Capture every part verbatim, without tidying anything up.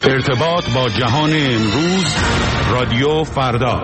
ارتباط با جهان امروز، رادیو فردا.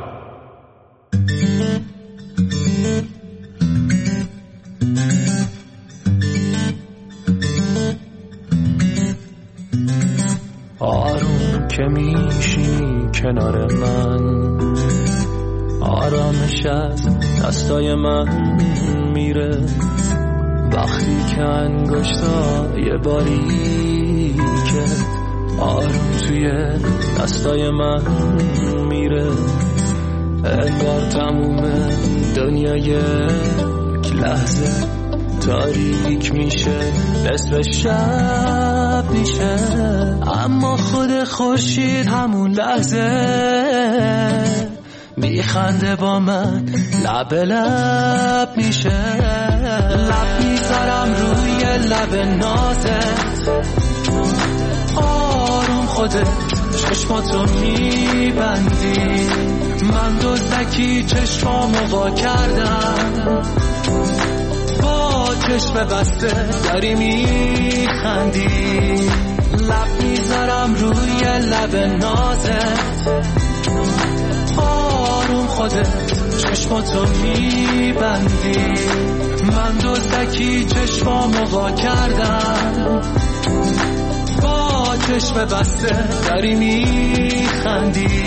آروم که میشینی کنار من، آرامش از دستای من میره. وقتی که انگشتای باریکه آروم توی دستای من میره، انگار تموم دنیا یک لحظه تاریک میشه، نصف شب میشه، اما خود خورشید همون لحظه میخنده با من، لب لب میشه. لب میذارم روی لب نازت، آروم خودت چشماتو میبندی، من دزدکی چشمامو وا کردم، با چشم بسته داری میخندی. لب میذارم روی لب نازت، آروم خودت چشماتو میبندی، من دزدکی چشمامو وا کردم، با چشم بسته داری میخندی.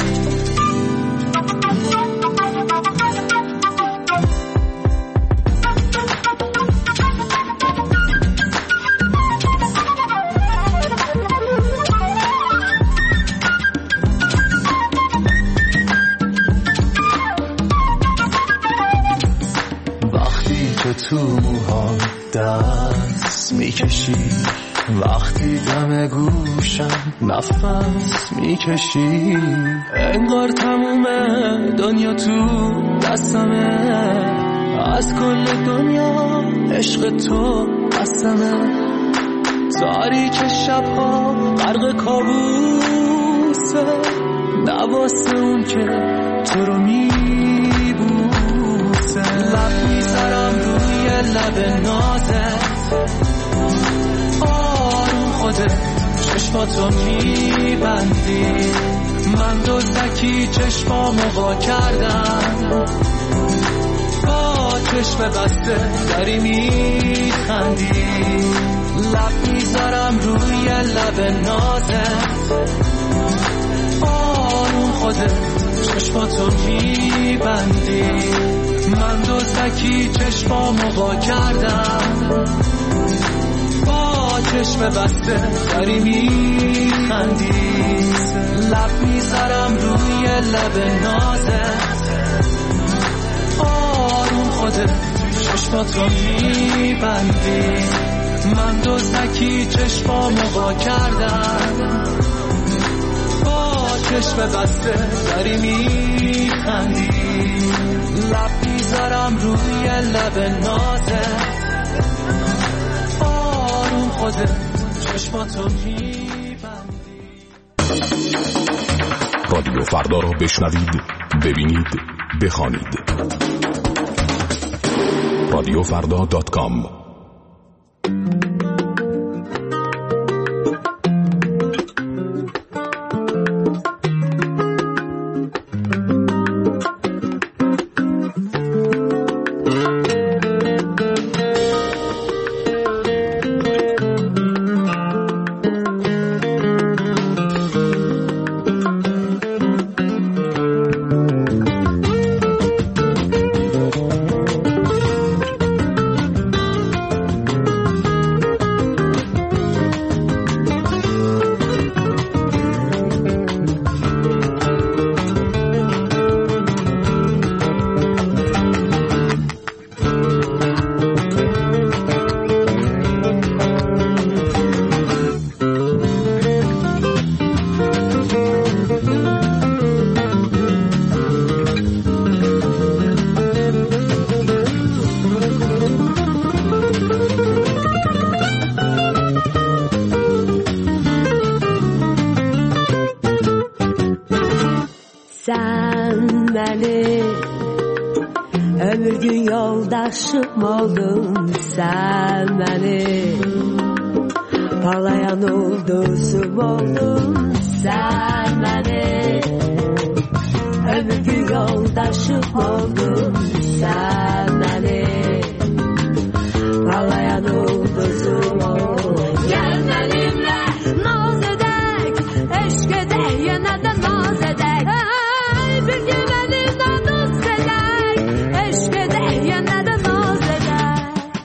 تو موهام دست میکشی، وقتی دم گوشم نفس میکشی، انگار تموم دنیا تو دستمه، از کل دنیا عشق تو بستمه. تاریک شبها غرق کابوسه، نواسه اون که تو رو میبوسه. لب میذارم روی لب نازت، آروم خودت چشماتو میبندی، من دزدکی چشمامو وا کردم، با چشم بسته داری میخندی. لب میذارم روی لب نازت، آروم خودت چشماتو میبندی، من دزدکی چشمامو وا کردم، با چشم بسته داری میخندی. لب میذارم روی لب نازت، آروم خودت چشماتو میبندی، من دزدکی چشمامو وا کردم، با چشم بسته داری میخندی. لب میذارم روی لب نازت، آروم خودت چشماتو میبندی. رادیو فردا را بشنوید، ببینید، بخوانید. رادیو فردا دات کام. Ömür gün yoldaşım oldun sen benim, Parlayan ulduzum oldun sen beni, ömür yoldaşım oldun sen beni, parlayan ulduzum oldun. Gel benimle naz edek, eşk edek, yine de naz edek. Hey, bir gün benimle dost edek, eşk edek, yine de naz edek.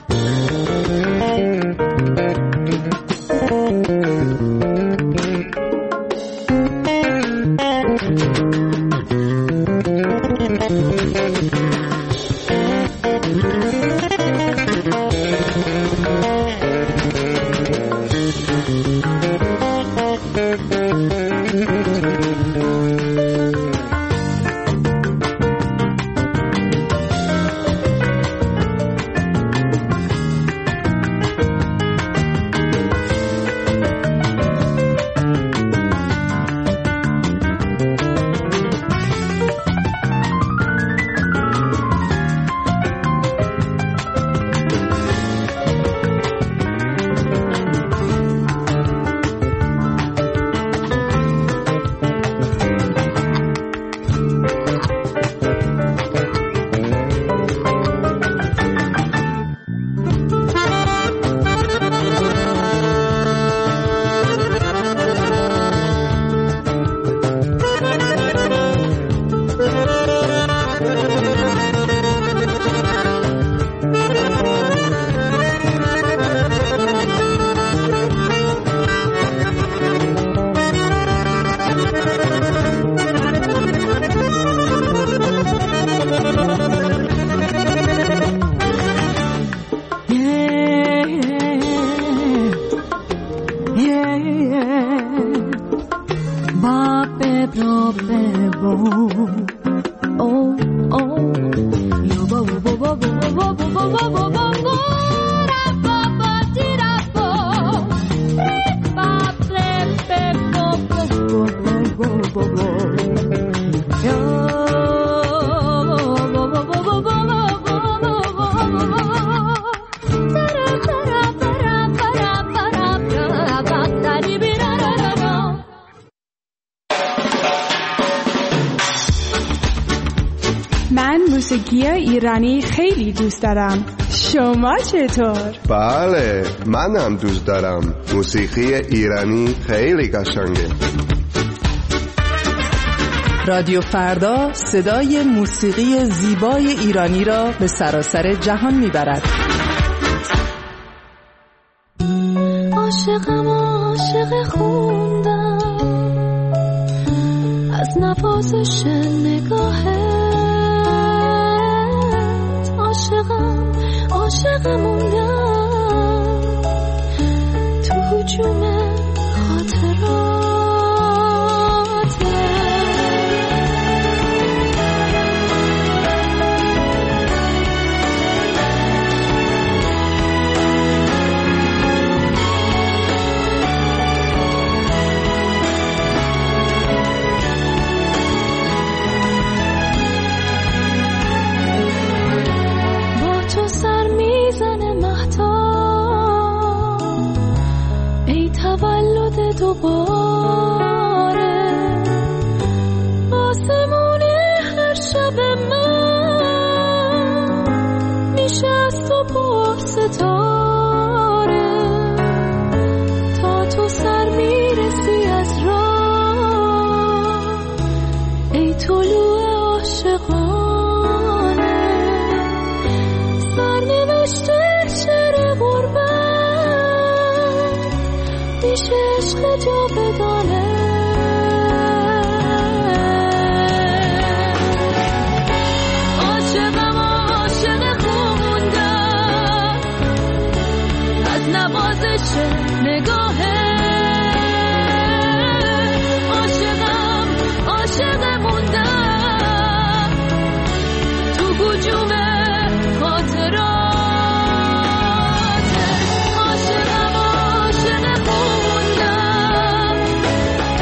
موسیقی ایرانی خیلی دوست دارم. شما چطور؟ بله، منم دوست دارم. موسیقی ایرانی خیلی قشنگه. رادیو فردا صدای موسیقی زیبای ایرانی را به سراسر جهان میبرد. عاشقم عاشق خوندم از نوازش نگاهت، عاشقم عاشق موندم تو هجوم خاطرات. دوباره آسمون هر شب من میشه از تو پر ستاره، تا تو سر میرسی از راه ای طلوع عاشقانه. سرنوشته شعر غربت میشه عشق جاودانه. عاشقم عاشق خوندم از نوازش نگاهه، عاشقم عاشق موندم تو هجوم خاطرات. عاشقم عاشق خوندم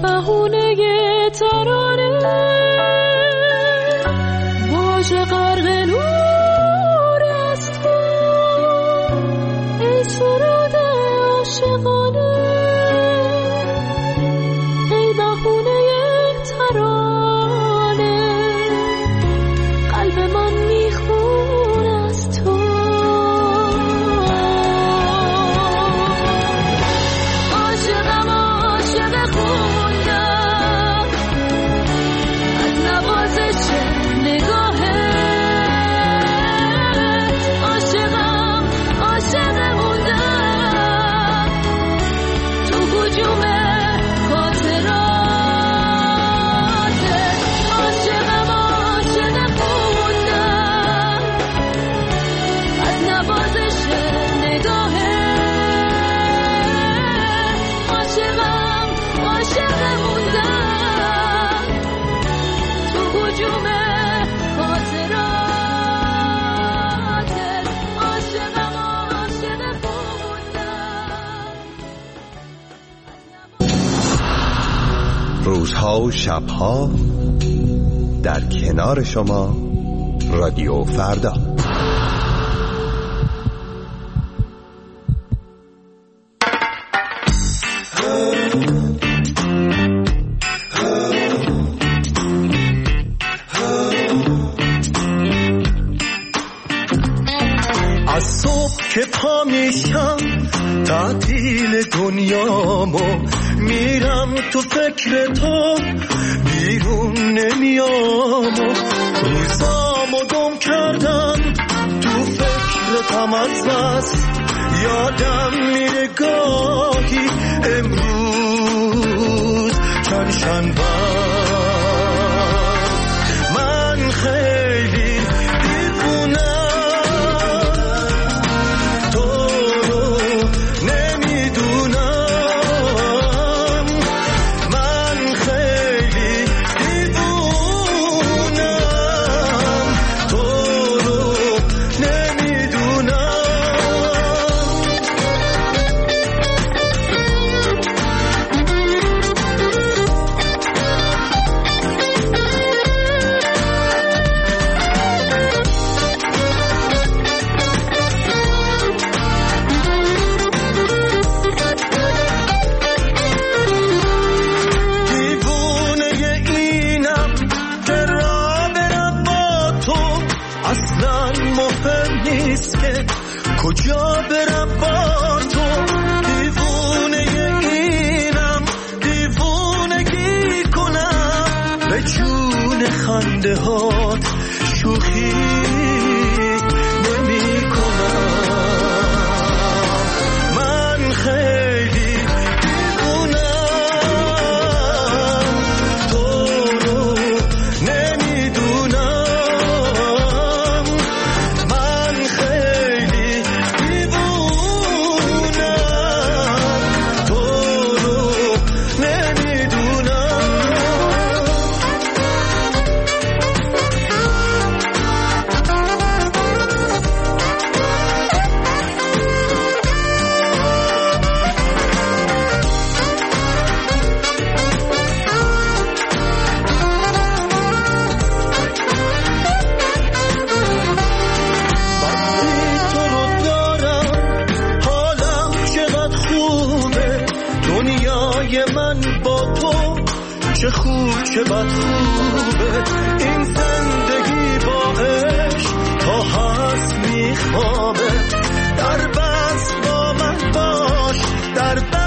بهونه ترانه باج غرق نور از تو ای سرود عاشقانه ای بهونه ترانه قلب من میخون از تو عاشقم عاشق خوندم از نوازش نگاهت عاشقم عاشق موندم تو هجوم خاطراتت عاشقم عاشق خوندم از نوازش نگاهت عاشقم عاشق موندم تو هجوم خاطراتت عاشقم عاشق موندم روزها و شبها در کنار شما رادیو فردا. از صبح که پا میشم تعطیل دنیامو میرم تو فکر تو بیرون نمیام روزامو گم کردم تو فکرتم از بس یادم میره گاهی امروز چند شنبه من خیلی کجا برم با تو دیوونه اینم دیوونگی کنم به جون خنده هات شوخی نمی کنم من خیلی دیوونم تو رو نمیدونم من خیلی چه خوب چه بد خوبه این زندگی با عشق تا هست میخوابه در بس با من باش در بس